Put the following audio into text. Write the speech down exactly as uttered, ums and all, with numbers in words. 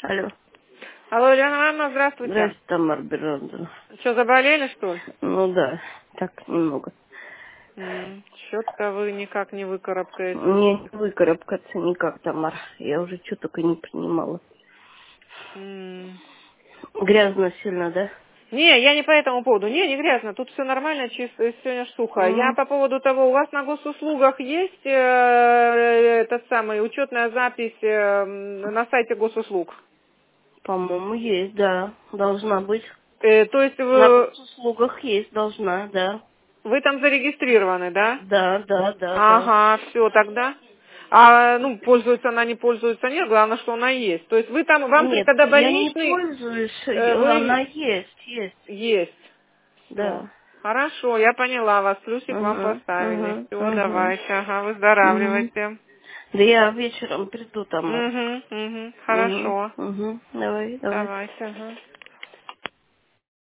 Алло. Алло, Елена Ивановна, здравствуйте. Здравствуйте, Тамара Берондовна. Что, заболели, что ли? Ну да, так немного. Что-то вы никак не выкарабкаетесь. Мне не выкарабкаться никак, Тамара. Я уже что только не принимала. М. Грязно сильно, да? Не, я не по этому поводу. Не, не грязно. Тут все нормально, чисто, сегодня ж сухо. Я Угу. по поводу того, у вас на госуслугах есть э, этот самый учетная запись э, на сайте госуслуг? По-моему, есть, да. Должна быть. Э, то есть На вы, госуслугах есть, должна, да. вы там зарегистрированы, да? Да, да, да, да. Ага, все тогда. А, ну, пользуется она, не пользуется, нет, главное, что она есть. То есть вы там, вам, при- Нет, когда я не больничный, пользуюсь. э, Она вы есть, есть. есть. Все. Да. Хорошо, я поняла вас. Плюсик вам Угу, поставили. угу, Все, угу. давайте. Ага, Угу. выздоравливайте. Да я вечером приду, Тамара. Угу, угу. Угу, Хорошо. угу. Давай, давай. Давайте, ага.